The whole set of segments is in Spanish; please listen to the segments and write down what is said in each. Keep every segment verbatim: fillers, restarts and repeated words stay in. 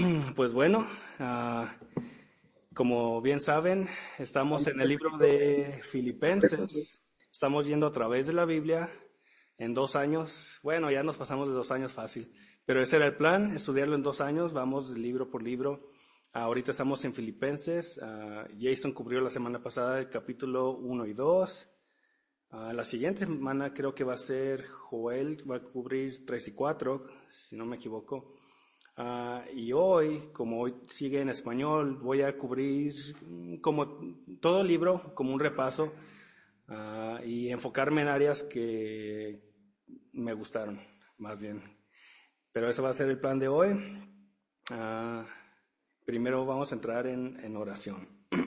Pues bueno, ah, como bien saben, estamos en el libro de Filipenses. Estamos yendo a través de la Biblia en dos años. Bueno, ya nos pasamos de dos años fácil, pero ese era el plan, estudiarlo en dos años. Vamos libro por libro. Ah, ahorita estamos en Filipenses. Ah, Jason cubrió la semana pasada el capítulo uno y dos. Ah, la siguiente semana creo que va a ser Joel, va a cubrir tres y cuatro, si no me equivoco. Ah, y hoy, como hoy sigue en español, voy a cubrir mm, como todo el libro, como un repaso, ah, y enfocarme en áreas que me gustaron, más bien. Pero ese va a ser el plan de hoy. Ah, primero vamos a entrar en, en oración.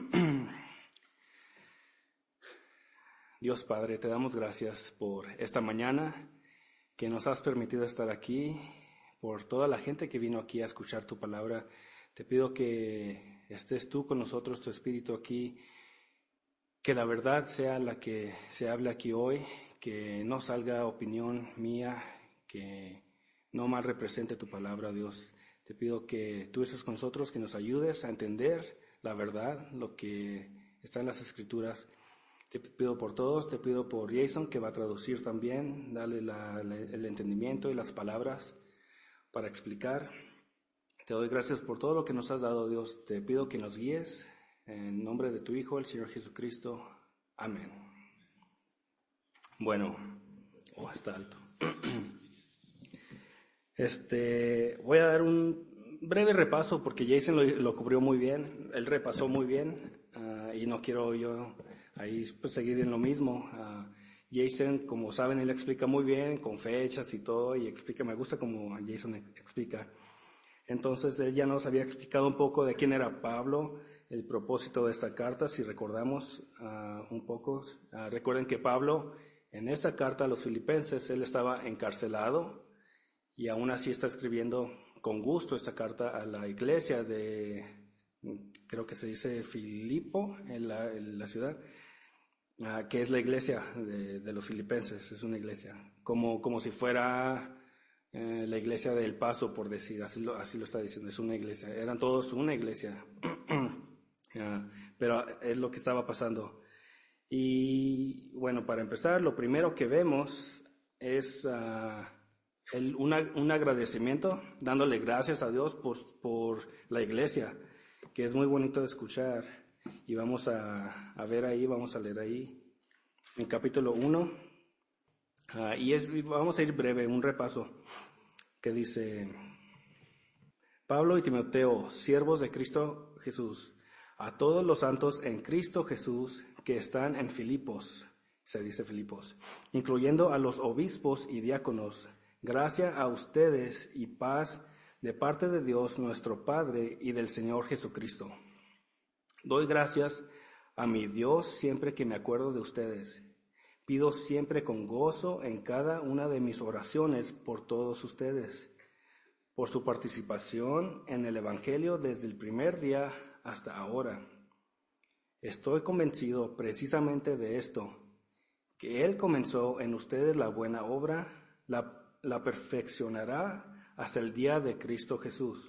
Dios Padre, te damos gracias por esta mañana que nos has permitido estar aquí, por toda la gente que vino aquí a escuchar tu palabra. Te pido que estés tú con nosotros, tu espíritu aquí, que la verdad sea la que se hable aquí hoy, que no salga opinión mía, que no mal represente tu palabra, Dios. Te pido que tú estés con nosotros, que nos ayudes a entender la verdad, lo que está en las Escrituras. Te pido por todos, te pido por Jason, que va a traducir también, darle la, la, el entendimiento y las palabras para explicar. Te doy gracias por todo lo que nos has dado, Dios. Te pido que nos guíes en nombre de tu Hijo, el Señor Jesucristo. Amén. Bueno, oh, está alto. Este, voy a dar un breve repaso porque Jason lo, lo cubrió muy bien, él repasó muy bien uh, y no quiero yo ahí pues, seguir en lo mismo. Uh, Jason, como saben, él explica muy bien con fechas y todo y explica, me gusta como Jason explica. Entonces él ya nos había explicado un poco de quién era Pablo, el propósito de esta carta, si recordamos uh, un poco. Uh, recuerden que Pablo en esta carta a los filipenses, él estaba encarcelado y aún así está escribiendo con gusto esta carta a la iglesia de, creo que se dice Filipo, en la, en la ciudad, uh, que es la iglesia de, de los filipenses, es una iglesia, como, como si fuera eh, la iglesia del Paso, por decir, así lo, así lo está diciendo, es una iglesia, eran todos una iglesia, uh, pero es lo que estaba pasando. Y bueno, para empezar, lo primero que vemos es uh, el, una, un agradecimiento, dándole gracias a Dios por, por la iglesia, que es muy bonito de escuchar. Y vamos a, a ver ahí, vamos a leer ahí, en capítulo uno. Uh, y es, vamos a ir breve, un repaso, que dice: Pablo y Timoteo, siervos de Cristo Jesús, a todos los santos en Cristo Jesús que están en Filipos, se dice Filipos, incluyendo a los obispos y diáconos, gracia a ustedes y paz de parte de Dios nuestro Padre y del Señor Jesucristo. Doy gracias a mi Dios siempre que me acuerdo de ustedes. Pido siempre con gozo en cada una de mis oraciones por todos ustedes, por su participación en el Evangelio desde el primer día hasta ahora. Estoy convencido precisamente de esto, que Él comenzó en ustedes la buena obra, la, la perfeccionará hasta el día de Cristo Jesús.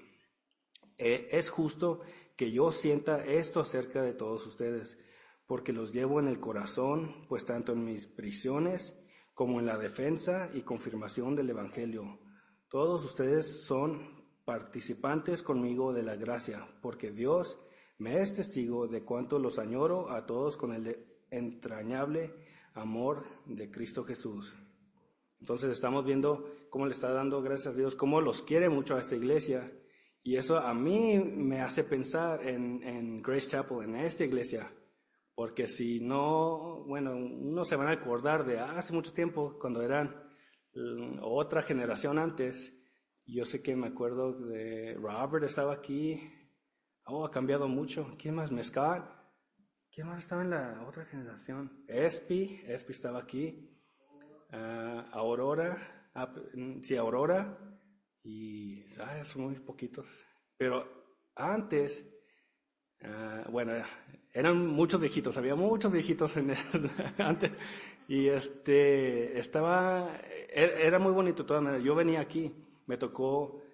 Es justo que yo sienta esto acerca de todos ustedes, porque los llevo en el corazón, pues tanto en mis prisiones como en la defensa y confirmación del Evangelio. Todos ustedes son participantes conmigo de la gracia, porque Dios me es testigo de cuánto los añoro a todos con el entrañable amor de Cristo Jesús. Entonces estamos viendo cómo le está dando gracias a Dios, cómo los quiere mucho a esta iglesia. Y eso a mí me hace pensar en, en Grace Chapel, en esta iglesia. Porque si no, bueno, uno se van a acordar de hace mucho tiempo, cuando eran um, otra generación antes. Yo sé que me acuerdo de Robert estaba aquí. Oh, ha cambiado mucho. ¿Quién más? Mescal. ¿Quién más estaba en la otra generación? Espi, Espi estaba aquí. Uh, Aurora, uh, sí, Aurora. Y ah, son muy poquitos. Pero antes, uh, bueno, eran muchos viejitos, había muchos viejitos en el, antes. Y este, estaba, era muy bonito de todas maneras. Yo venía aquí, me tocó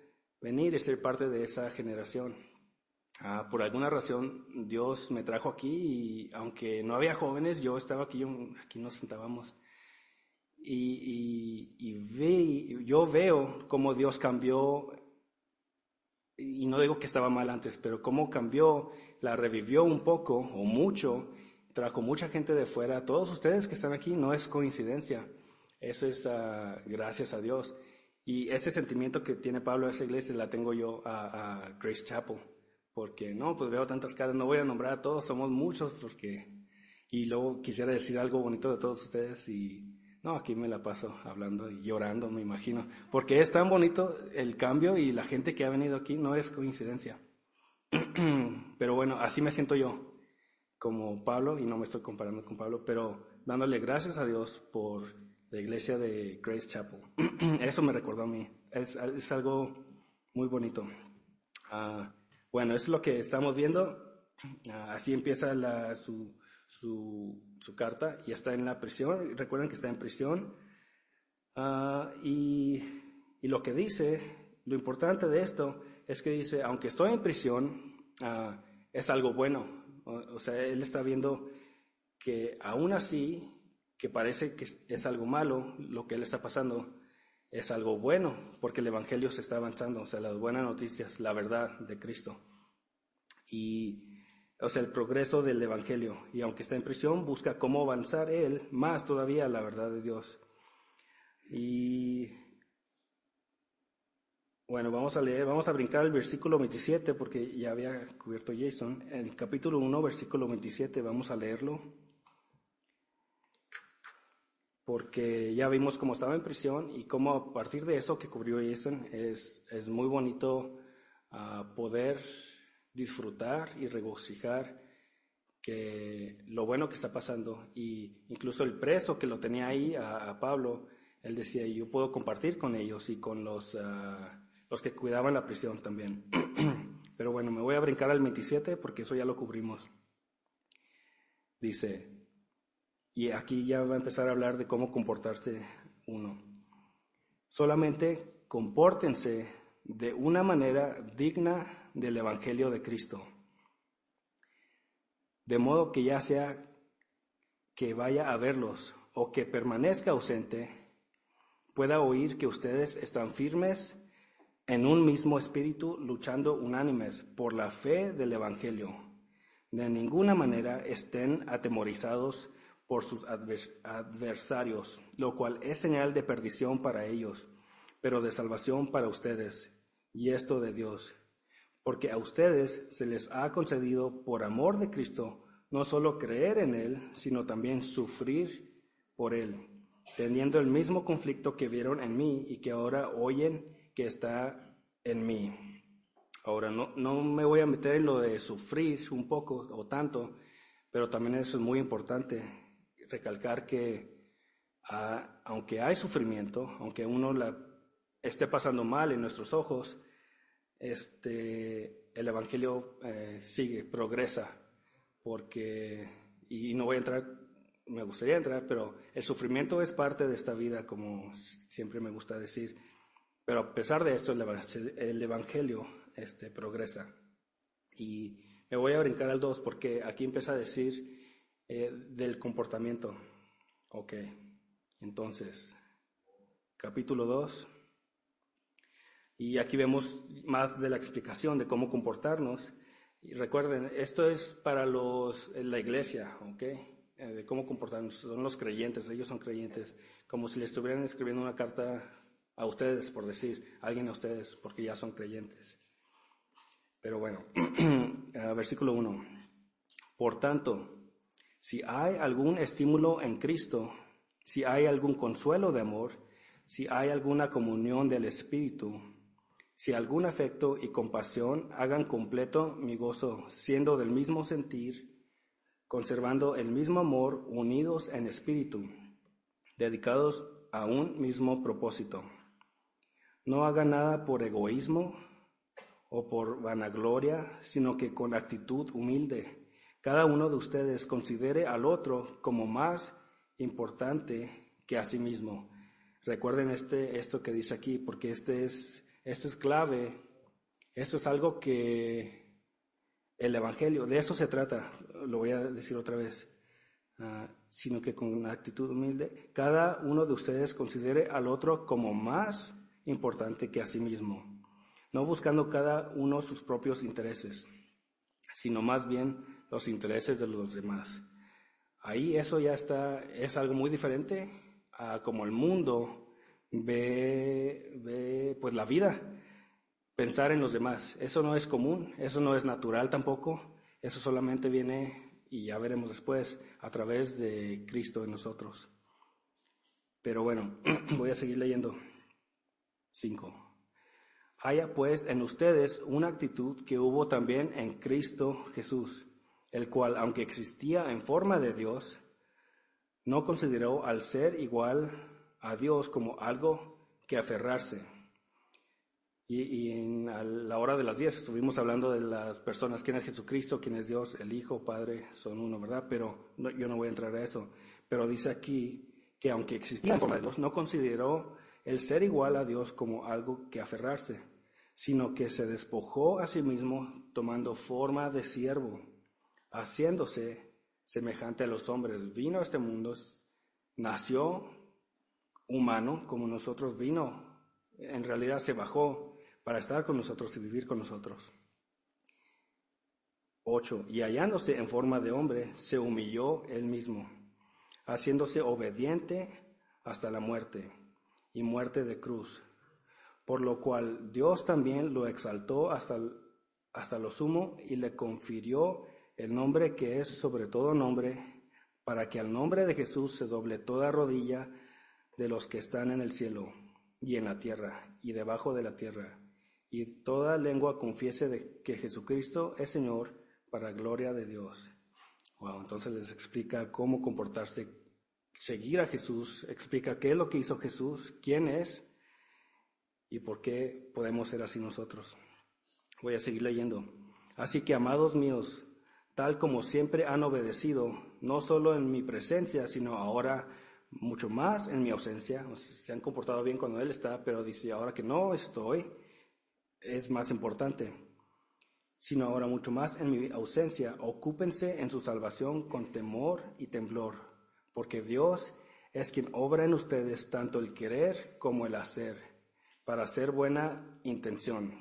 venir y ser parte de esa generación. Ah, por alguna razón Dios me trajo aquí y aunque no había jóvenes, yo estaba aquí, aquí nos sentábamos y, y, y ve, yo veo cómo Dios cambió, y no digo que estaba mal antes, pero cómo cambió, la revivió un poco o mucho, trajo mucha gente de fuera. Todos ustedes que están aquí no es coincidencia, eso es uh, gracias a Dios. Y ese sentimiento que tiene Pablo a esa iglesia la tengo yo a, a Grace Chapel. Porque no, pues veo tantas caras, no voy a nombrar a todos, somos muchos, porque... Y luego quisiera decir algo bonito de todos ustedes y... No, aquí me la paso hablando y llorando, me imagino. Porque es tan bonito el cambio y la gente que ha venido aquí no es coincidencia. Pero bueno, así me siento yo, como Pablo, y no me estoy comparando con Pablo, pero dándole gracias a Dios por la iglesia de Grace Chapel. Eso me recordó a mí, es, es algo muy bonito. Uh, Bueno, eso es lo que estamos viendo. Uh, así empieza la, su, su, su carta y está en la prisión. Recuerden que está en prisión. Uh, y, y lo que dice, lo importante de esto es que dice, aunque estoy en prisión, uh, es algo bueno. O, o sea, él está viendo que aún así, que parece que es algo malo, lo que él está pasando, es algo bueno, porque el Evangelio se está avanzando, o sea, las buenas noticias, la verdad de Cristo. Y, o sea, el progreso del Evangelio. Y aunque está en prisión, busca cómo avanzar él más todavía la verdad de Dios. Y, bueno, vamos a leer, vamos a brincar el versículo veintisiete, porque ya había cubierto Jason. En el capítulo uno, versículo veintisiete, vamos a leerlo. Porque ya vimos cómo estaba en prisión y cómo a partir de eso que cubrió Jason es, es muy bonito uh, poder disfrutar y regocijar que lo bueno que está pasando. Y incluso el preso que lo tenía ahí a, a Pablo, él decía, yo puedo compartir con ellos y con los, uh, los que cuidaban la prisión también. Pero bueno, me voy a brincar al veintisiete porque eso ya lo cubrimos. Dice... Y aquí ya va a empezar a hablar de cómo comportarse uno. Solamente compórtense de una manera digna del Evangelio de Cristo. De modo que ya sea que vaya a verlos o que permanezca ausente, pueda oír que ustedes están firmes en un mismo espíritu, luchando unánimes por la fe del Evangelio. De ninguna manera estén atemorizados por sus adversarios, lo cual es señal de perdición para ellos, pero de salvación para ustedes, y esto de Dios, porque a ustedes se les ha concedido por amor de Cristo no solo creer en Él, sino también sufrir por Él, teniendo el mismo conflicto que vieron en mí y que ahora oyen que está en mí. Ahora, no, no me voy a meter en lo de sufrir un poco o tanto, pero también eso es muy importante, recalcar que ah, aunque hay sufrimiento, aunque uno la esté pasando mal en nuestros ojos, este, el Evangelio eh, sigue, progresa, porque, y no voy a entrar, me gustaría entrar, pero el sufrimiento es parte de esta vida, como siempre me gusta decir, pero a pesar de esto, el Evangelio, el evangelio este, progresa. Y me voy a brincar al dos, porque aquí empieza a decir eh, del comportamiento. Ok, entonces, capítulo dos. Y aquí vemos más de la explicación de cómo comportarnos. Y recuerden, esto es para los, la iglesia, ¿ok? Eh, de cómo comportarnos. Son los creyentes, ellos son creyentes. Como si le estuvieran escribiendo una carta a ustedes, por decir, a alguien a ustedes, porque ya son creyentes. Pero bueno, versículo uno. Por tanto, si hay algún estímulo en Cristo, si hay algún consuelo de amor, si hay alguna comunión del Espíritu, si algún afecto y compasión, hagan completo mi gozo, siendo del mismo sentir, conservando el mismo amor, unidos en espíritu, dedicados a un mismo propósito. No hagan nada por egoísmo o por vanagloria, sino que con actitud humilde, cada uno de ustedes considere al otro como más importante que a sí mismo. Recuerden este, esto que dice aquí, porque este es, esto es clave Esto es algo que el Evangelio, de eso se trata, lo voy a decir otra vez, uh, sino que con una actitud humilde, cada uno de ustedes considere al otro como más importante que a sí mismo, no buscando cada uno sus propios intereses, sino más bien los intereses de los demás. Ahí eso ya está, es algo muy diferente a como el mundo ve, ve pues la vida, pensar en los demás. Eso no es común, eso no es natural tampoco, eso solamente viene, y ya veremos después, a través de Cristo en nosotros. Pero bueno, voy a seguir leyendo. cinco. Haya pues en ustedes una actitud que hubo también en Cristo Jesús, el cual, aunque existía en forma de Dios, no consideró al ser igual a Dios como algo que aferrarse. Y, y en a la hora de las diez estuvimos hablando de las personas, quién es Jesucristo, quién es Dios, el Hijo, Padre, son uno, ¿verdad? Pero no, yo no voy a entrar a eso. Pero dice aquí que aunque existía en forma de Dios, no consideró el ser igual a Dios como algo que aferrarse, sino que se despojó a sí mismo tomando forma de siervo, haciéndose semejante a los hombres. Vino a este mundo, nació humano como nosotros, vino, en realidad se bajó para estar con nosotros y vivir con nosotros. ocho. Y hallándose en forma de hombre, se humilló él mismo, haciéndose obediente hasta la muerte, y muerte de cruz. Por lo cual Dios también lo exaltó hasta, hasta lo sumo y le confirió el nombre que es sobre todo nombre, para que al nombre de Jesús se doble toda rodilla de los que están en el cielo y en la tierra y debajo de la tierra, y toda lengua confiese de que Jesucristo es Señor, para gloria de Dios. Wow, entonces les explica cómo comportarse, seguir a Jesús, explica qué es lo que hizo Jesús, quién es y por qué podemos ser así nosotros. Voy a seguir leyendo. Así que, amados míos, tal como siempre han obedecido, no solo en mi presencia, sino ahora mucho más en mi ausencia. Se han comportado bien cuando Él está, pero dice, ahora que no estoy, es más importante. Sino ahora mucho más en mi ausencia, ocúpense en su salvación con temor y temblor, porque Dios es quien obra en ustedes tanto el querer como el hacer, para hacer buena intención.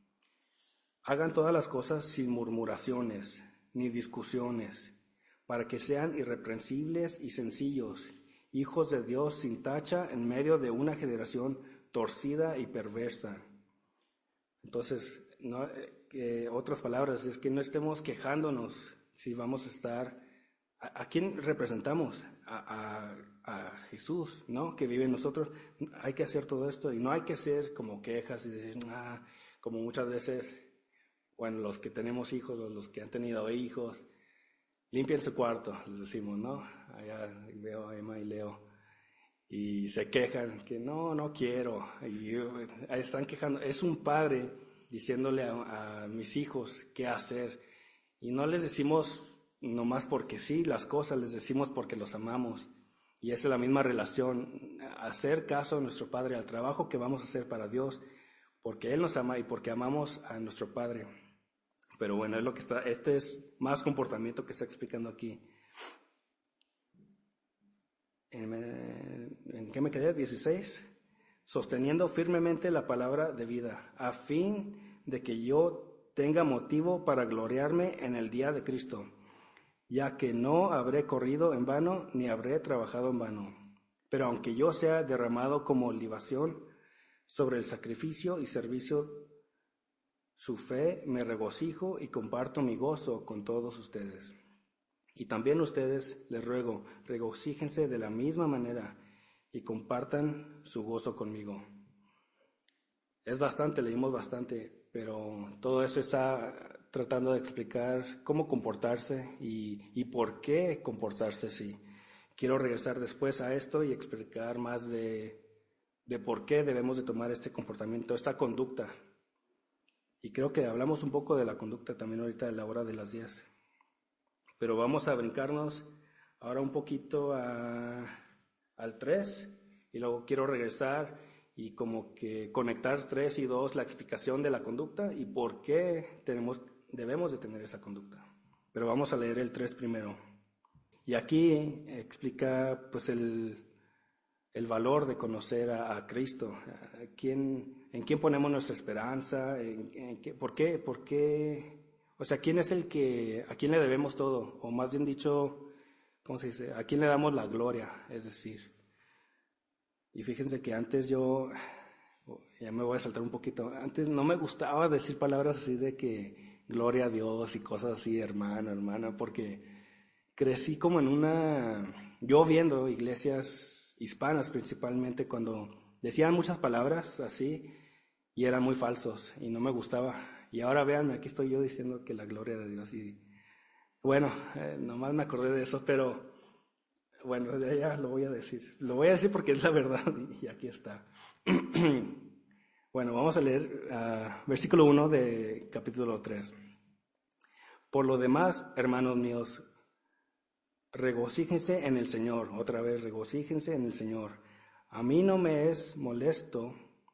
Hagan todas las cosas sin murmuraciones ni discusiones, para que sean irreprensibles y sencillos, hijos de Dios sin tacha en medio de una generación torcida y perversa. Entonces, no, eh, otras palabras, es que no estemos quejándonos si vamos a estar... ¿A, a quién representamos? A, a, a Jesús, ¿no? Que vive en nosotros. Hay que hacer todo esto y no hay que ser como quejas y decir, ah, como muchas veces, bueno, los que tenemos hijos o los que han tenido hijos, limpien su cuarto, les decimos, ¿no? Allá veo a Emma y Leo. Y se quejan que no, no quiero. Y están quejando. Es un padre diciéndole a, a mis hijos qué hacer. Y no les decimos nomás porque sí las cosas, les decimos porque los amamos. Y esa es la misma relación. Hacer caso a nuestro Padre, al trabajo que vamos a hacer para Dios, porque Él nos ama y porque amamos a nuestro Padre. Pero bueno, es lo que está, este es más comportamiento que está explicando aquí. ¿En, ¿En qué me quedé? dieciséis. Sosteniendo firmemente la palabra de vida, a fin de que yo tenga motivo para gloriarme en el día de Cristo, ya que no habré corrido en vano, ni habré trabajado en vano. Pero aunque yo sea derramado como libación sobre el sacrificio y servicio, su fe me regocijo y comparto mi gozo con todos ustedes. Y también ustedes, les ruego, regocíjense de la misma manera y compartan su gozo conmigo. Es bastante, leímos bastante, pero todo eso está tratando de explicar cómo comportarse y, y por qué comportarse así. Quiero regresar después a esto y explicar más de, de por qué debemos de tomar este comportamiento, esta conducta. Y creo que hablamos un poco de la conducta también ahorita a la hora de las diez. Pero vamos a brincarnos ahora un poquito a, al tres y luego quiero regresar y como que conectar tres y dos, la explicación de la conducta y por qué tenemos, debemos de tener esa conducta. Pero vamos a leer el tres primero. Y aquí explica pues el, el valor de conocer a, a Cristo, a quién, en quién ponemos nuestra esperanza, en, en qué, por qué, por qué, o sea, quién es el que, a quién le debemos todo, o más bien dicho, ¿cómo se dice? A quién le damos la gloria, es decir. Y fíjense que antes yo, ya me voy a saltar un poquito, antes no me gustaba decir palabras así de que gloria a Dios y cosas así, hermano, hermana, porque crecí como en una, yo viendo iglesias hispanas principalmente, cuando decían muchas palabras así y eran muy falsos y no me gustaba. Y ahora véanme, aquí estoy yo diciendo que la gloria de Dios y bueno, eh, nomás me acordé de eso, pero bueno, de allá lo voy a decir. Lo voy a decir porque es la verdad y, y aquí está. Bueno, vamos a leer uh, versículo uno de capítulo tres. Por lo demás, hermanos míos, regocíjense en el Señor, otra vez, regocíjense en el Señor. A mí no me es molesto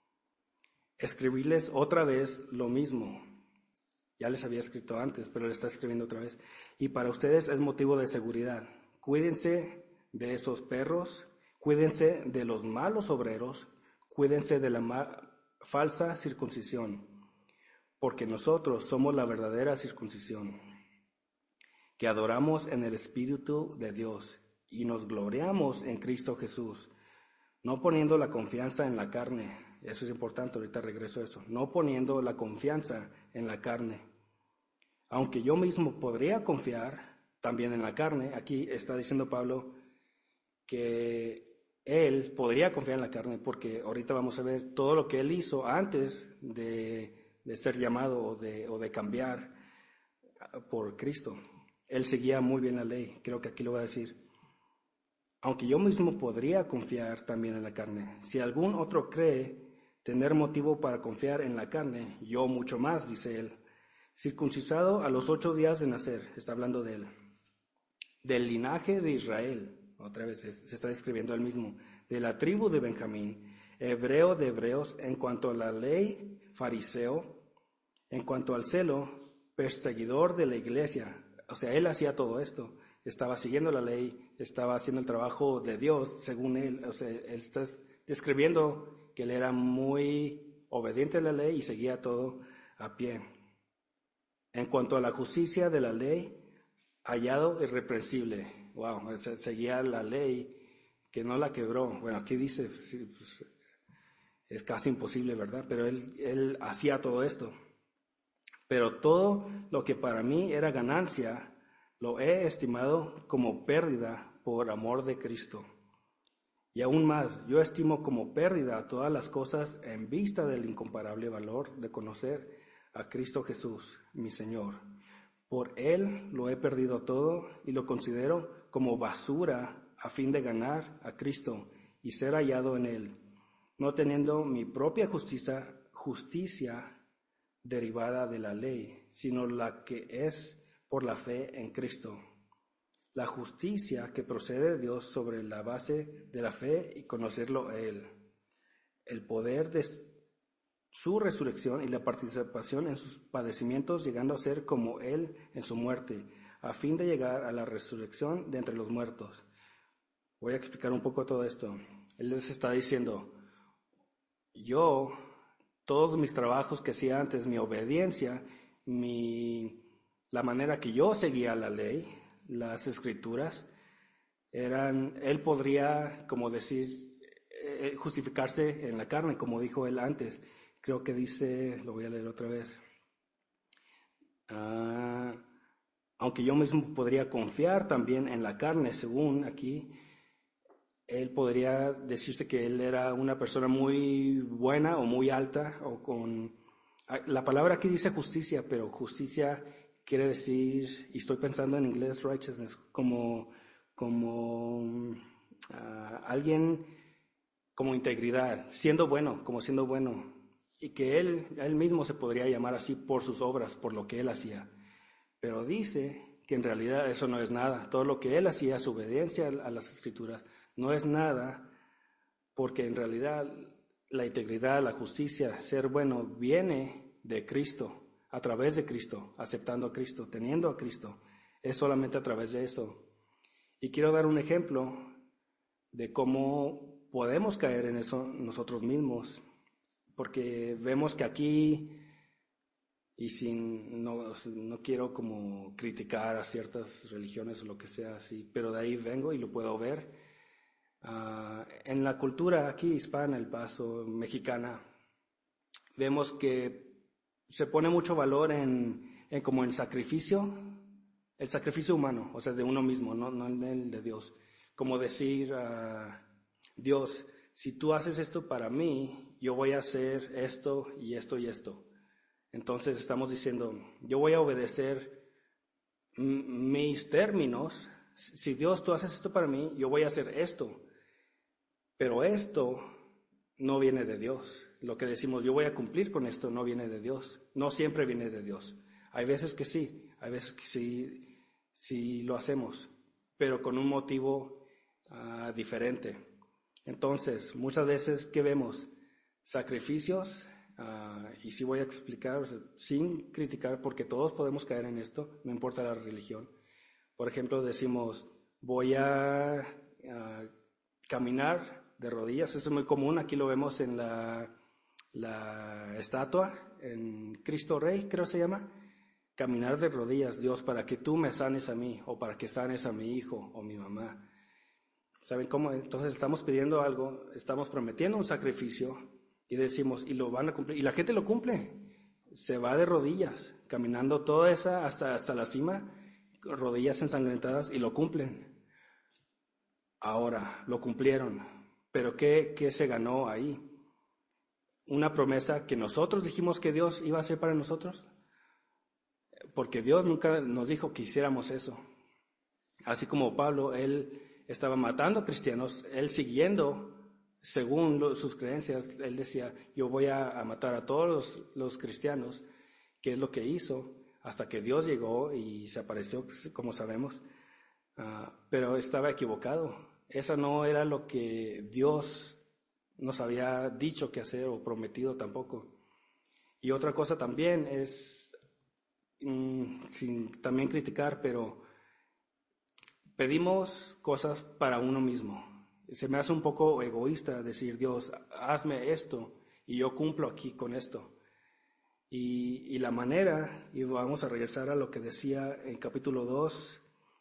escribirles otra vez lo mismo. Ya les había escrito antes, pero le está escribiendo otra vez. Y para ustedes es motivo de seguridad. Cuídense de esos perros, cuídense de los malos obreros, cuídense de la ma- falsa circuncisión, porque nosotros somos la verdadera circuncisión, que adoramos en el Espíritu de Dios y nos gloriamos en Cristo Jesús, no poniendo la confianza en la carne. Eso es importante, ahorita regreso a eso. No poniendo la confianza en la carne. Aunque yo mismo podría confiar también en la carne, aquí está diciendo Pablo que él podría confiar en la carne, porque ahorita vamos a ver todo lo que él hizo antes de, de ser llamado o de, o de cambiar por Cristo. Él seguía muy bien la ley, creo que aquí lo voy a decir. Aunque yo mismo podría confiar también en la carne. Si algún otro cree tener motivo para confiar en la carne, yo mucho más, dice él. Circuncisado a los ocho días de nacer, está hablando de él. Del linaje de Israel, otra vez se está describiendo él mismo. De la tribu de Benjamín, hebreo de hebreos, en cuanto a la ley, fariseo, en cuanto al celo, perseguidor de la iglesia. O sea, él hacía todo esto. Estaba siguiendo la ley, estaba haciendo el trabajo de Dios, según él. O sea, él está describiendo que él era muy obediente a la ley y seguía todo a pie. En cuanto a la justicia de la ley, hallado irreprensible. Wow, seguía la ley, que no la quebró. Bueno, aquí dice, sí, pues, es casi imposible, ¿verdad? Pero él, él hacía todo esto. Pero todo lo que para mí era ganancia, lo he estimado como pérdida por amor de Cristo. Y aún más, yo estimo como pérdida todas las cosas en vista del incomparable valor de conocer a Cristo Jesús, mi Señor. Por Él lo he perdido todo y lo considero como basura a fin de ganar a Cristo y ser hallado en Él, no teniendo mi propia justicia, justicia derivada de la ley, sino la que es por la fe en Cristo. La justicia que procede de Dios sobre la base de la fe y conocerlo a Él. El poder de su resurrección y la participación en sus padecimientos, llegando a ser como Él en su muerte, a fin de llegar a la resurrección de entre los muertos. Voy a explicar un poco todo esto. Él les está diciendo, yo, todos mis trabajos que hacía antes, mi obediencia, mi, la manera que yo seguía la ley, las escrituras, eran, él podría, como decir, eh, justificarse en la carne, como dijo él antes. Creo que dice, lo voy a leer otra vez. Ah, aunque yo mismo podría confiar también en la carne, según aquí, él podría decirse que él era una persona muy buena o muy alta, o con... La palabra aquí dice justicia, pero justicia quiere decir, y estoy pensando en inglés, righteousness, como, como uh, alguien, como integridad, siendo bueno, como siendo bueno, y que él, él mismo se podría llamar así por sus obras, por lo que él hacía. Pero dice que en realidad eso no es nada. Todo lo que él hacía, su obediencia a las escrituras, no es nada, porque en realidad la integridad, la justicia, ser bueno, viene de Cristo, a través de Cristo, aceptando a Cristo, teniendo a Cristo. Es solamente a través de eso. Y quiero dar un ejemplo de cómo podemos caer en eso nosotros mismos, porque vemos que aquí, y sin, no, no quiero como criticar a ciertas religiones o lo que sea así, pero de ahí vengo y lo puedo ver. Uh, en la cultura aquí hispana, El Paso, mexicana, vemos que se pone mucho valor en, en como el sacrificio, el sacrificio humano, o sea, de uno mismo, no, no el de Dios. Como decir, uh, Dios, si tú haces esto para mí, yo voy a hacer esto y esto y esto. Entonces estamos diciendo, yo voy a obedecer m- mis términos. Si Dios, tú haces esto para mí, yo voy a hacer esto. Pero esto no viene de Dios. Lo que decimos, yo voy a cumplir con esto, no viene de Dios. No siempre viene de Dios. Hay veces que sí, hay veces que sí, sí lo hacemos, pero con un motivo uh, diferente. Entonces, muchas veces, ¿qué vemos? Sacrificios, uh, y sí voy a explicar, o sea, sin criticar, porque todos podemos caer en esto, no importa la religión. Por ejemplo, decimos, voy a uh, caminar de rodillas, eso es muy común, aquí lo vemos en la, la estatua, en Cristo Rey, creo se llama, caminar de rodillas, Dios, para que tú me sanes a mí, o para que sanes a mi hijo o mi mamá. ¿Saben cómo? Entonces estamos pidiendo algo, estamos prometiendo un sacrificio, y decimos, y lo van a cumplir, y la gente lo cumple, se va de rodillas, caminando toda esa, hasta, hasta la cima, rodillas ensangrentadas, y lo cumplen. Ahora, lo cumplieron. Pero ¿qué, qué se ganó ahí? Una promesa que nosotros dijimos que Dios iba a hacer para nosotros. Porque Dios nunca nos dijo que hiciéramos eso. Así como Pablo, él estaba matando a cristianos, él siguiendo, según lo, sus creencias, él decía, yo voy a, a matar a todos los, los cristianos, que es lo que hizo, hasta que Dios llegó y se apareció, como sabemos. Uh, pero estaba equivocado. Esa no era lo que Dios nos había dicho que hacer o prometido tampoco. Y otra cosa también es, mmm, sin también criticar, pero pedimos cosas para uno mismo. Se me hace un poco egoísta decir, Dios, hazme esto y yo cumplo aquí con esto. Y, y la manera, y vamos a regresar a lo que decía en capítulo dos,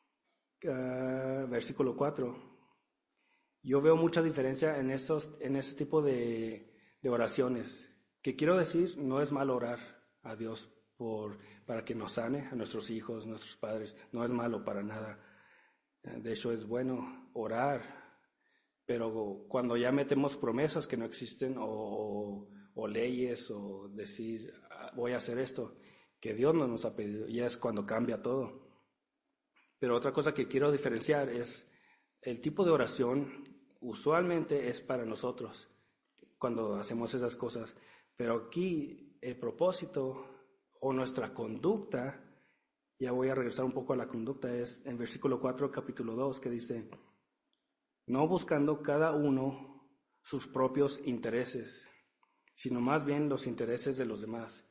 uh, versículo cuatro, yo veo mucha diferencia en, estos, en ese tipo de, de oraciones. Que quiero decir, no es malo orar a Dios por, para que nos sane, a nuestros hijos, nuestros padres. No es malo para nada. De hecho, es bueno orar. Pero cuando ya metemos promesas que no existen o, o, o leyes o decir, voy a hacer esto, que Dios no nos ha pedido, ya es cuando cambia todo. Pero otra cosa que quiero diferenciar es el tipo de oración usualmente es para nosotros cuando hacemos esas cosas, pero aquí el propósito o nuestra conducta, ya voy a regresar un poco a la conducta, es en versículo cuatro, capítulo dos, que dice, no buscando cada uno sus propios intereses, sino más bien los intereses de los demás.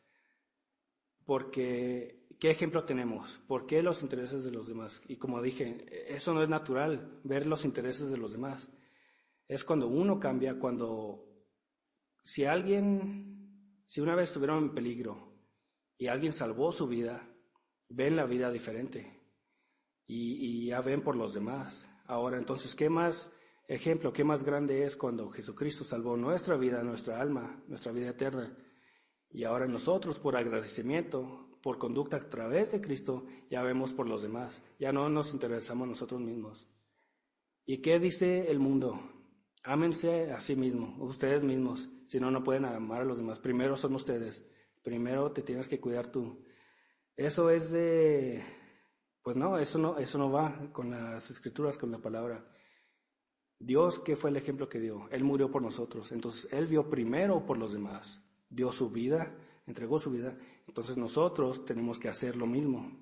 Porque, ¿qué ejemplo tenemos? ¿Por qué los intereses de los demás? Y como dije, eso no es natural, ver los intereses de los demás. Es cuando uno cambia, cuando, si alguien, si una vez estuvieron en peligro y alguien salvó su vida, ven la vida diferente y, y ya ven por los demás. Ahora, entonces, ¿qué más ejemplo, qué más grande es cuando Jesucristo salvó nuestra vida, nuestra alma, nuestra vida eterna? Y ahora nosotros, por agradecimiento, por conducta a través de Cristo, ya vemos por los demás. Ya no nos interesamos nosotros mismos. ¿Y qué dice el mundo? Ámense a sí mismos, ustedes mismos. Si no, no pueden amar a los demás. Primero son ustedes. Primero te tienes que cuidar tú. Eso es de... Pues no, eso no, eso no va con las escrituras, con la palabra. Dios, ¿qué fue el ejemplo que dio? Él murió por nosotros. Entonces, Él vio primero por los demás. Dio su vida, entregó su vida. Entonces nosotros tenemos que hacer lo mismo.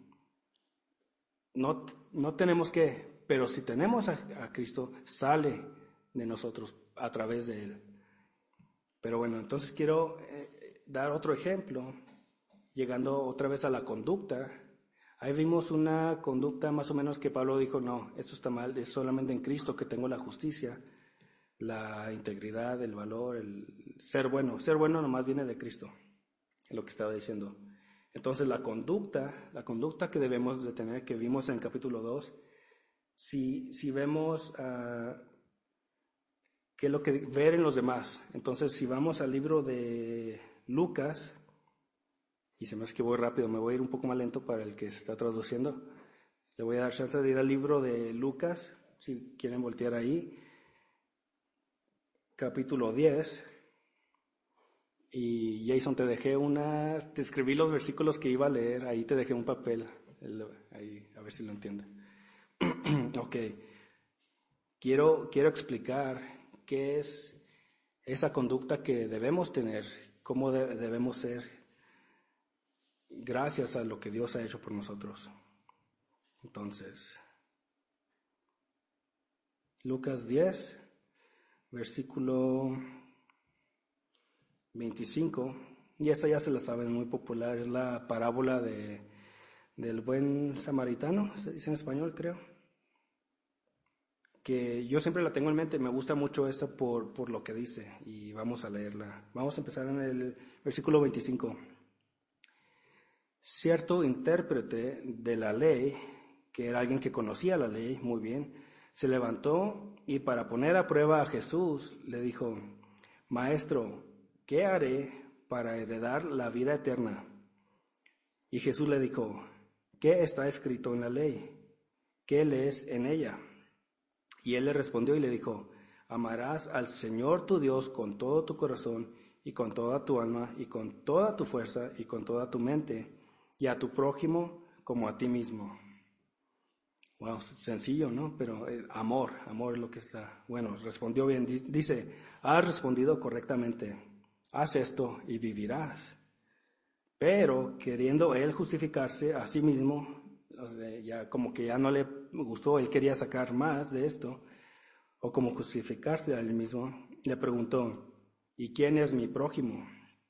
No, no tenemos que, pero si tenemos a, a Cristo, sale de nosotros a través de Él. Pero bueno, entonces quiero eh, dar otro ejemplo, llegando otra vez a la conducta. Ahí vimos una conducta más o menos que Pablo dijo, no, esto está mal, es solamente en Cristo que tengo la justicia, la integridad, el valor, el ser bueno. Ser bueno nomás viene de Cristo, es lo que estaba diciendo. Entonces la conducta, la conducta que debemos de tener, que vimos en el capítulo dos, si, si vemos uh, qué es lo que ver en los demás. Entonces si vamos al libro de Lucas, y se me hace que voy rápido, me voy a ir un poco más lento para el que se está traduciendo. Le voy a dar chance de ir al libro de Lucas, si quieren voltear ahí, capítulo diez. Y Jason, te dejé unas, te escribí los versículos que iba a leer, ahí te dejé un papel, el, ahí, a ver si lo entiende. Ok, quiero, quiero explicar qué es esa conducta que debemos tener, cómo de, debemos ser, gracias a lo que Dios ha hecho por nosotros. Entonces, Lucas diez, versículo veinticinco, y esta ya se la saben, muy popular, es la parábola de, del buen samaritano, se dice en español, creo. Que yo siempre la tengo en mente, me gusta mucho esta por, por lo que dice, y vamos a leerla. Vamos a empezar en el versículo veinticinco. Cierto intérprete de la ley, que era alguien que conocía la ley muy bien, se levantó y para poner a prueba a Jesús le dijo, Maestro, ¿qué haré para heredar la vida eterna? Y Jesús le dijo, ¿qué está escrito en la ley? ¿Qué lees en ella? Y él le respondió y le dijo, amarás al Señor tu Dios con todo tu corazón y con toda tu alma y con toda tu fuerza y con toda tu mente y a tu prójimo como a ti mismo. Wow, sencillo, ¿no? Pero eh, amor, amor es lo que está. Bueno, respondió bien. Dice, has respondido correctamente. Haz esto y vivirás. Pero queriendo él justificarse a sí mismo, o sea, ya como que ya no le gustó, él quería sacar más de esto, o como justificarse a él mismo, le preguntó, ¿y quién es mi prójimo?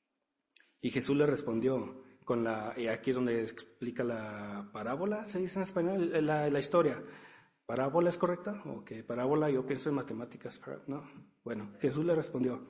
Y Jesús le respondió, con la, y aquí es donde explica la parábola, se dice en español, la, la historia. ¿Parábola es correcta? Ok, parábola, yo pienso en matemáticas, ¿no? Bueno, Jesús le respondió,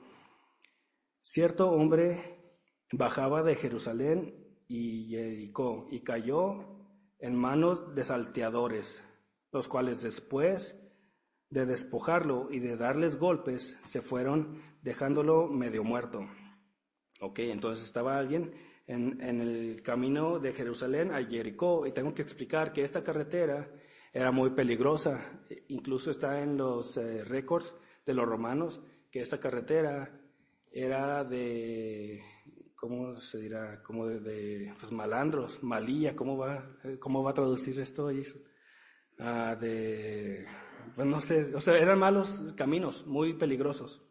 cierto hombre bajaba de Jerusalén y Jericó y cayó en manos de salteadores, los cuales después de despojarlo y de darles golpes, se fueron dejándolo medio muerto. Ok, entonces estaba alguien en, en el camino de Jerusalén a Jericó, y tengo que explicar que esta carretera era muy peligrosa, incluso está en los eh, récords de los romanos, que esta carretera era de, ¿cómo se dirá? Como de, de pues, malandros, malilla, ¿cómo va, cómo va a traducir esto? Uh, de, pues no sé, o sea, eran malos caminos, muy peligrosos.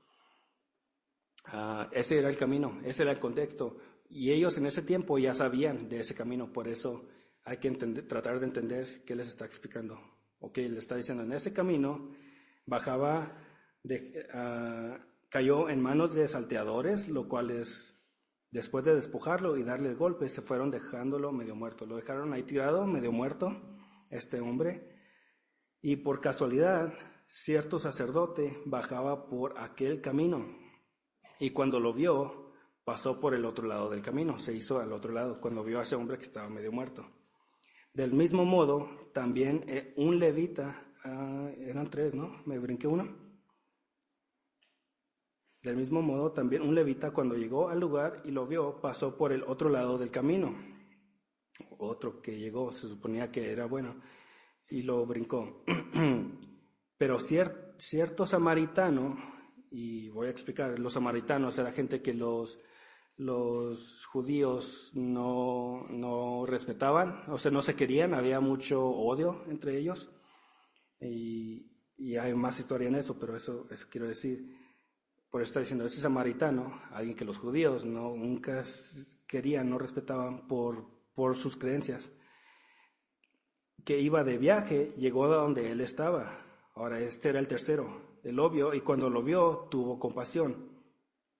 Uh, ese era el camino, ese era el contexto. Y ellos en ese tiempo ya sabían de ese camino, por eso hay que entender, tratar de entender qué les está explicando. Ok, le está diciendo, en ese camino bajaba, de, uh, cayó en manos de salteadores, lo cual es, después de despojarlo y darle golpes, se fueron dejándolo medio muerto. Lo dejaron ahí tirado, medio muerto, este hombre. Y por casualidad, cierto sacerdote bajaba por aquel camino, y cuando lo vio, pasó por el otro lado del camino, se hizo al otro lado, cuando vio a ese hombre que estaba medio muerto. Del mismo modo, también eh, un levita, uh, eran tres, ¿no? Me brinqué uno. Del mismo modo, también un levita, cuando llegó al lugar y lo vio, pasó por el otro lado del camino. Otro que llegó, se suponía que era bueno, y lo brincó. Pero cier, cierto samaritano, y voy a explicar, los samaritanos era gente que los, los judíos no, no respetaban, o sea, no se querían, había mucho odio entre ellos, y, y hay más historia en eso, pero eso, eso quiero decir. Por eso está diciendo, ese samaritano, alguien que los judíos no, nunca querían, no respetaban por, por sus creencias, que iba de viaje, llegó a donde él estaba. Ahora este era el tercero, él lo vio, y cuando lo vio tuvo compasión.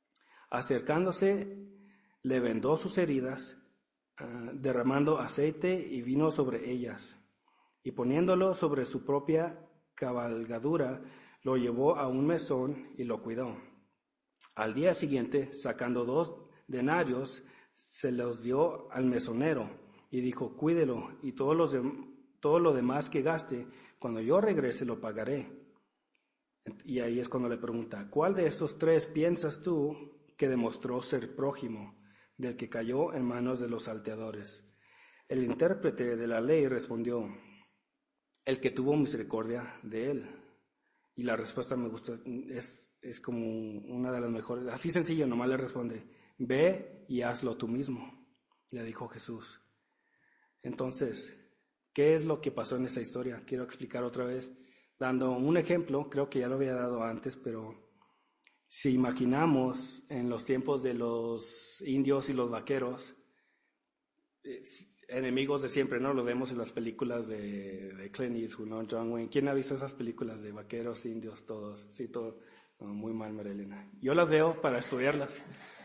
Acercándose, le vendó sus heridas, uh, derramando aceite y vino sobre ellas, y poniéndolo sobre su propia cabalgadura, lo llevó a un mesón y lo cuidó. Al día siguiente, sacando dos denarios, se los dio al mesonero y dijo: cuídelo, y todos los de, todo lo demás que gaste, cuando yo regrese lo pagaré. Y ahí es cuando le pregunta: ¿cuál de estos tres piensas tú que demostró ser prójimo del que cayó en manos de los salteadores? El intérprete de la ley respondió: el que tuvo misericordia de él. Y la respuesta me gusta, es, es como una de las mejores. Así sencillo, nomás le responde: ve y hazlo tú mismo, le dijo Jesús. Entonces, ¿qué es lo que pasó en esa historia? Quiero explicar otra vez, dando un ejemplo. Creo que ya lo había dado antes, pero si imaginamos en los tiempos de los indios y los vaqueros, eh, enemigos de siempre, ¿no? Lo vemos en las películas de, de Clint Eastwood, ¿no? John Wayne. ¿Quién ha visto esas películas de vaqueros, indios, todos? Sí, todo. No, muy mal, Marilena. Yo las veo para estudiarlas.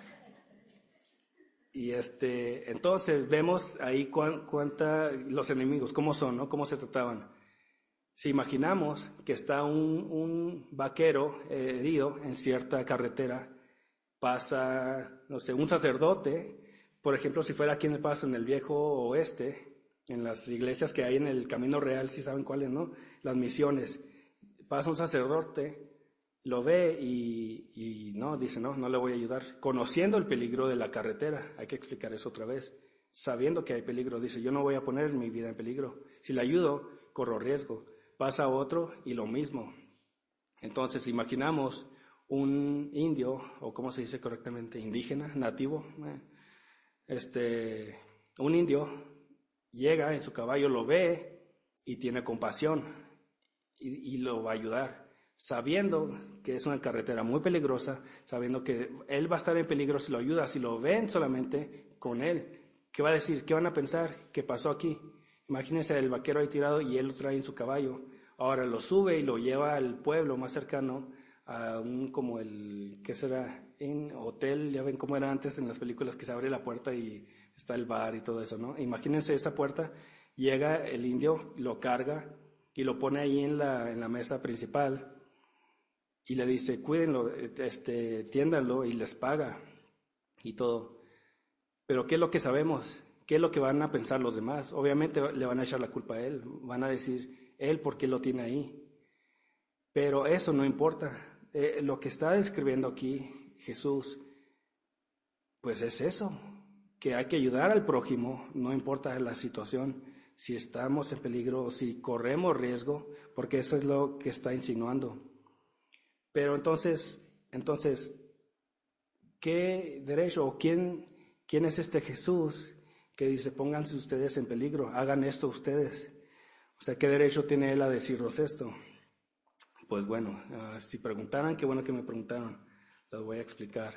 Y este, entonces vemos ahí cuán, cuánta, los enemigos, cómo son, ¿no? Cómo se trataban. Si imaginamos que está un, un vaquero eh, herido en cierta carretera, pasa, no sé, un sacerdote, por ejemplo, si fuera aquí en El Paso, en el viejo oeste, en las iglesias que hay en el Camino Real, si saben cuáles, ¿no? Las misiones. Pasa un sacerdote, lo ve y, y no, dice: no, no le voy a ayudar. Conociendo el peligro de la carretera, hay que explicar eso otra vez. Sabiendo que hay peligro, dice: yo no voy a poner mi vida en peligro. Si le ayudo, corro riesgo. Pasa otro y lo mismo. Entonces, imaginamos un indio, o cómo se dice correctamente, indígena, nativo, eh, este, un indio llega en su caballo, lo ve y tiene compasión y, y lo va a ayudar, sabiendo que es una carretera muy peligrosa, sabiendo que él va a estar en peligro si lo ayuda. Si lo ven solamente con él, ¿qué va a decir? ¿Qué van a pensar? ¿Qué pasó aquí? Imagínense el vaquero ahí tirado y él lo trae en su caballo. Ahora lo sube y lo lleva al pueblo más cercano, a un, como el, ¿qué será? En hotel. Ya ven cómo era antes en las películas, que se abre la puerta y está el bar y todo eso, ¿no? Imagínense esa puerta, llega el indio, lo carga y lo pone ahí en la, en la mesa principal y le dice: cuídenlo, este, tiéndanlo, y les paga y todo. Pero ¿qué es lo que sabemos? ¿Qué es lo que van a pensar los demás? Obviamente le van a echar la culpa a él, van a decir: él, ¿por qué lo tiene ahí? Pero eso no importa. Eh, lo que está describiendo aquí Jesús, pues es eso, que hay que ayudar al prójimo, no importa la situación, si estamos en peligro o si corremos riesgo, porque eso es lo que está insinuando. Pero entonces, entonces, ¿qué derecho o quién, quién es este Jesús que dice: pónganse ustedes en peligro, hagan esto ustedes? O sea, ¿qué derecho tiene él a decirnos esto? Pues bueno, uh, si preguntaran, qué bueno que me preguntaron, les voy a explicar.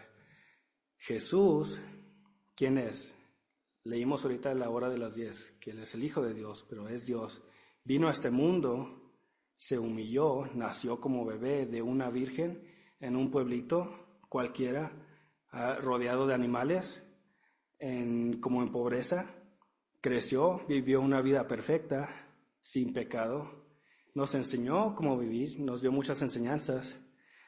Jesús, ¿quién es? Leímos ahorita la hora de las diez, que Él es el Hijo de Dios, pero es Dios. Vino a este mundo, se humilló, nació como bebé de una virgen en un pueblito cualquiera, uh, rodeado de animales, en, como en pobreza. Creció, vivió una vida perfecta, sin pecado. Nos enseñó cómo vivir, nos dio muchas enseñanzas.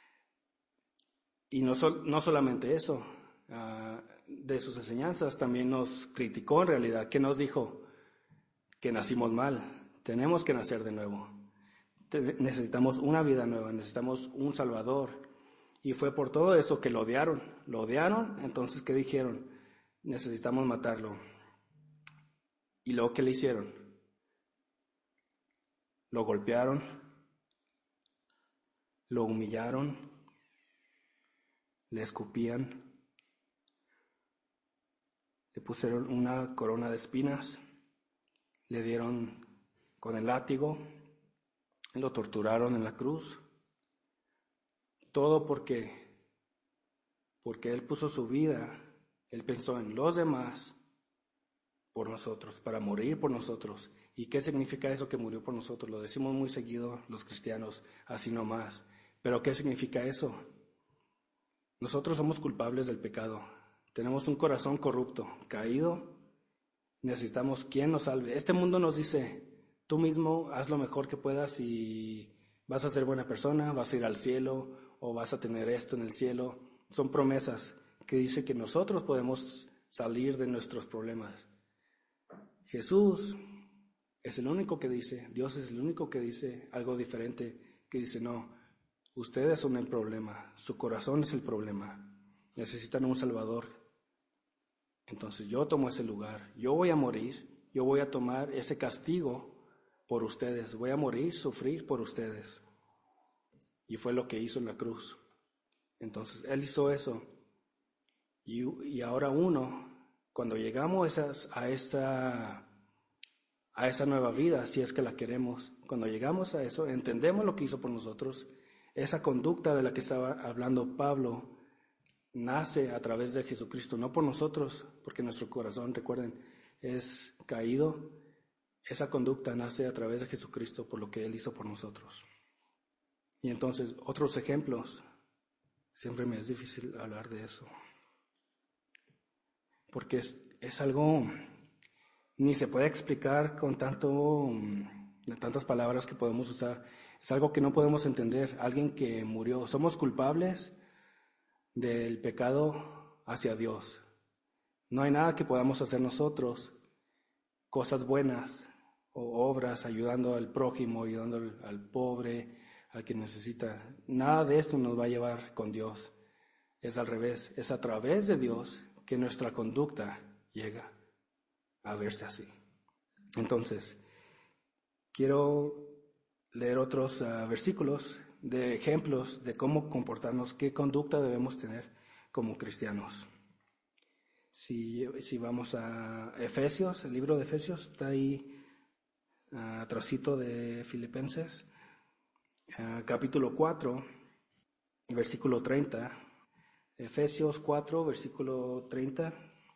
Y no, sol, no solamente eso, uh, de sus enseñanzas también nos criticó en realidad. ¿Qué nos dijo? Que nacimos mal, tenemos que nacer de nuevo. Te, necesitamos una vida nueva, necesitamos un Salvador. Y fue por todo eso que lo odiaron. Lo odiaron, entonces ¿qué dijeron? Necesitamos matarlo. ¿Y luego qué le hicieron? Lo golpearon, lo humillaron, le escupían, le pusieron una corona de espinas, le dieron con el látigo, lo torturaron en la cruz. Todo porque, porque Él puso su vida, Él pensó en los demás por nosotros, para morir por nosotros. ¿Y qué significa eso, que murió por nosotros? Lo decimos muy seguido los cristianos, así nomás. ¿Pero qué significa eso? Nosotros somos culpables del pecado. Tenemos un corazón corrupto, caído. Necesitamos quien nos salve. Este mundo nos dice, tú mismo haz lo mejor que puedas y vas a ser buena persona, vas a ir al cielo o vas a tener esto en el cielo. Son promesas que dice que nosotros podemos salir de nuestros problemas. Jesús es el único que dice, Dios es el único que dice algo diferente, que dice, no, ustedes son el problema, su corazón es el problema, necesitan un Salvador. Entonces yo tomo ese lugar, yo voy a morir, yo voy a tomar ese castigo por ustedes, voy a morir, sufrir por ustedes. Y fue lo que hizo en la cruz. Entonces Él hizo eso. Y, y ahora uno, cuando llegamos esas, a, esa, a esa nueva vida, si es que la queremos, cuando llegamos a eso, entendemos lo que hizo por nosotros, esa conducta de la que estaba hablando Pablo, nace a través de Jesucristo, no por nosotros, porque nuestro corazón, recuerden, es caído. Esa conducta nace a través de Jesucristo por lo que Él hizo por nosotros. Y entonces, otros ejemplos, siempre me es difícil hablar de eso, porque es, es algo, ni se puede explicar con tanto, de tantas palabras que podemos usar, es algo que no podemos entender, alguien que murió, somos culpables del pecado hacia Dios. No hay nada que podamos hacer nosotros, cosas buenas o obras, ayudando al prójimo, ayudando al, al pobre, al que necesita. Nada de esto nos va a llevar con Dios. Es al revés, es a través de Dios que nuestra conducta llega a verse así. Entonces, quiero leer otros uh, versículos de ejemplos de cómo comportarnos, qué conducta debemos tener como cristianos. Si, si vamos a Efesios, el libro de Efesios está ahí uh, atrásito de Filipenses, uh, capítulo cuatro, versículo treinta. Efesios cuatro, versículo treinta.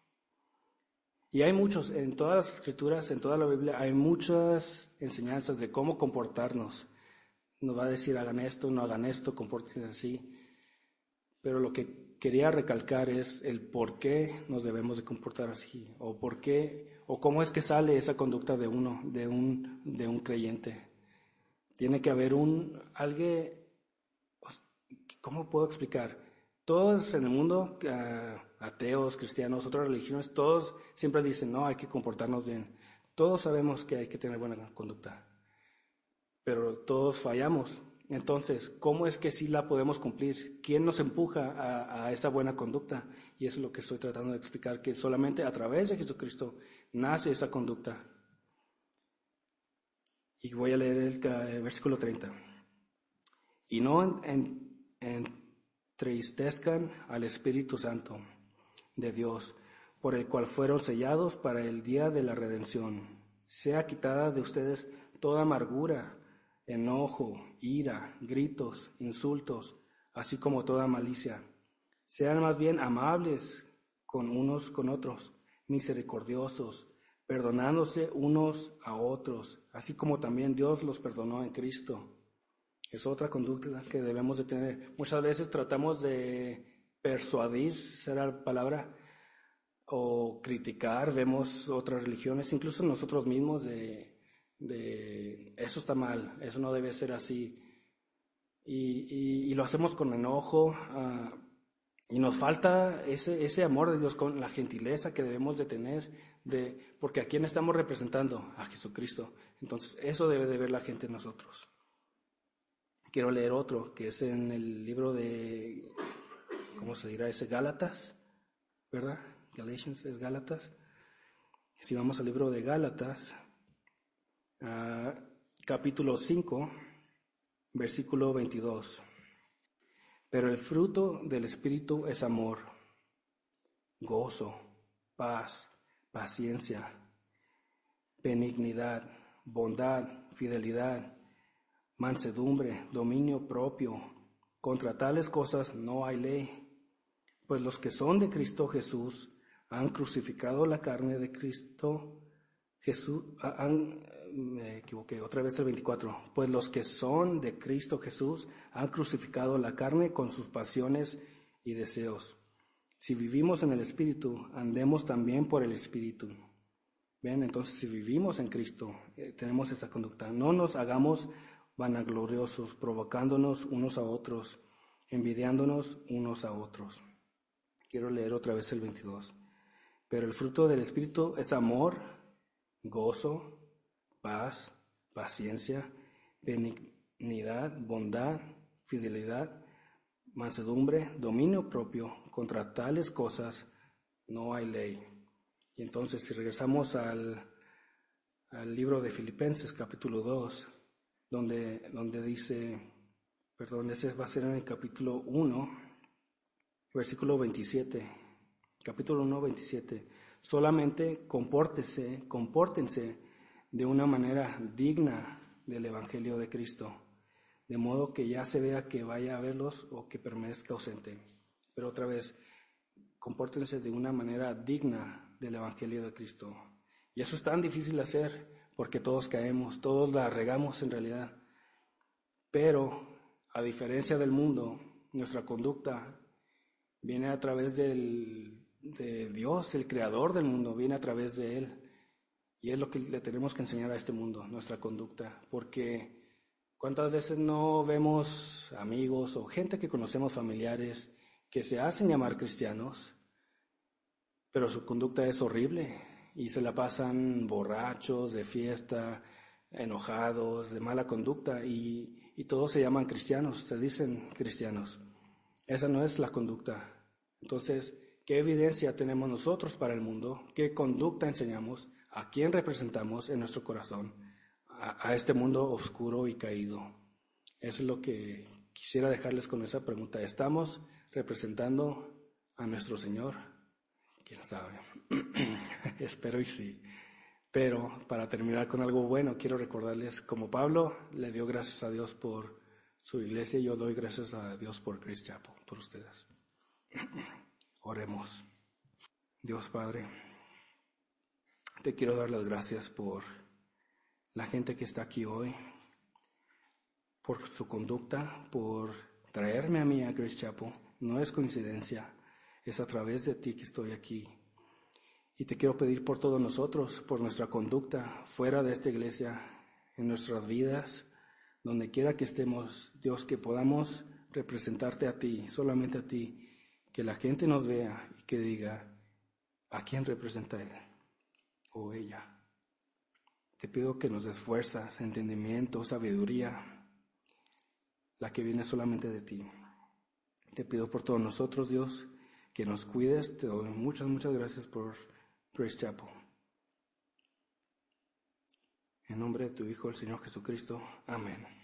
Y hay muchos, en todas las escrituras, en toda la Biblia, hay muchas enseñanzas de cómo comportarnos. Nos va a decir, hagan esto, no hagan esto, compórtense así. Pero lo que quería recalcar es el por qué nos debemos de comportar así, o por qué, o cómo es que sale esa conducta de uno, de un, de un creyente. Tiene que haber un, alguien, ¿cómo puedo explicar? Todos en el mundo, uh, ateos, cristianos, otras religiones, todos siempre dicen, no, hay que comportarnos bien. Todos sabemos que hay que tener buena conducta, pero todos fallamos. Entonces, ¿cómo es que sí la podemos cumplir? ¿Quién nos empuja a, a esa buena conducta? Y eso es lo que estoy tratando de explicar, que solamente a través de Jesucristo nace esa conducta. Y voy a leer el, el versículo treinta. Y no en, en, entristezcan al Espíritu Santo de Dios, por el cual fueron sellados para el día de la redención. Sea quitada de ustedes toda amargura, enojo, ira, gritos, insultos, así como toda malicia. Sean más bien amables con unos con otros, misericordiosos, perdonándose unos a otros, así como también Dios los perdonó en Cristo. Es otra conducta que debemos de tener. Muchas veces tratamos de persuadir, será la palabra, o criticar, vemos otras religiones, incluso nosotros mismos, de, de eso está mal, eso no debe ser así. Y, y, y lo hacemos con enojo, uh, y nos falta ese, ese amor de Dios, con la gentileza que debemos de tener, de, porque ¿a quién estamos representando? A Jesucristo. Entonces eso debe de ver la gente en nosotros. Quiero leer otro, que es en el libro de, ¿cómo se dirá ese? Gálatas, ¿verdad? Galatians es Gálatas. Si vamos al libro de Gálatas, uh, capítulo cinco, versículo veintidós. Pero el fruto del Espíritu es amor, gozo, paz, paciencia, benignidad, bondad, fidelidad, mansedumbre, dominio propio. Contra tales cosas no hay ley. Pues los que son de Cristo Jesús han crucificado la carne de Cristo Jesús, han, me equivoqué, otra vez el veinticuatro. Pues los que son de Cristo Jesús han crucificado la carne con sus pasiones y deseos. Si vivimos en el Espíritu, andemos también por el Espíritu. ¿Ven? Entonces, si vivimos en Cristo, eh, tenemos esa conducta. No nos hagamos vanagloriosos, provocándonos unos a otros, envidiándonos unos a otros. Quiero leer otra vez el veintidós. Pero el fruto del Espíritu es amor, gozo, paz, paciencia, benignidad, bondad, fidelidad, mansedumbre, dominio propio. Contra tales cosas no hay ley. Y entonces, si regresamos al, al libro de Filipenses, capítulo dos, donde, donde dice, perdón, ese va a ser en el capítulo uno, versículo veintisiete, capítulo uno, veintisiete, solamente compórtese, compórtense de una manera digna del Evangelio de Cristo, de modo que ya se vea que vaya a verlos o que permanezca ausente. Pero otra vez, compórtense de una manera digna del Evangelio de Cristo. Y eso es tan difícil de hacer porque todos caemos, todos la regamos en realidad. Pero, a diferencia del mundo, nuestra conducta viene a través del, de Dios, el creador del mundo, viene a través de Él. Y es lo que le tenemos que enseñar a este mundo, nuestra conducta. Porque ¿cuántas veces no vemos amigos o gente que conocemos, familiares, que se hacen llamar cristianos, pero su conducta es horrible y se la pasan borrachos, de fiesta, enojados, de mala conducta y, y todos se llaman cristianos, se dicen cristianos? Esa no es la conducta. Entonces, ¿qué evidencia tenemos nosotros para el mundo? ¿Qué conducta enseñamos? ¿A quién representamos en nuestro corazón? A, a este mundo oscuro y caído. Eso es lo que quisiera dejarles con esa pregunta. ¿Estamos representando a nuestro Señor? ¿Quién sabe? Espero y sí. Pero para terminar con algo bueno, quiero recordarles, como Pablo le dio gracias a Dios por su iglesia, yo doy gracias a Dios por Grace Chapel, por ustedes. Oremos. Dios Padre, te quiero dar las gracias por la gente que está aquí hoy, por su conducta, por traerme a mí a Grace Chapel. No es coincidencia, es a través de ti que estoy aquí. Y te quiero pedir por todos nosotros, por nuestra conducta fuera de esta iglesia, en nuestras vidas, donde quiera que estemos, Dios, que podamos representarte a ti, solamente a ti, que la gente nos vea y que diga, ¿a quién representa él o ella? Te pido que nos des fuerzas, entendimiento, sabiduría, la que viene solamente de ti. Te pido por todos nosotros, Dios, que nos cuides. Te doy muchas, muchas gracias por Grace Chapel. En nombre de tu Hijo, el Señor Jesucristo. Amén.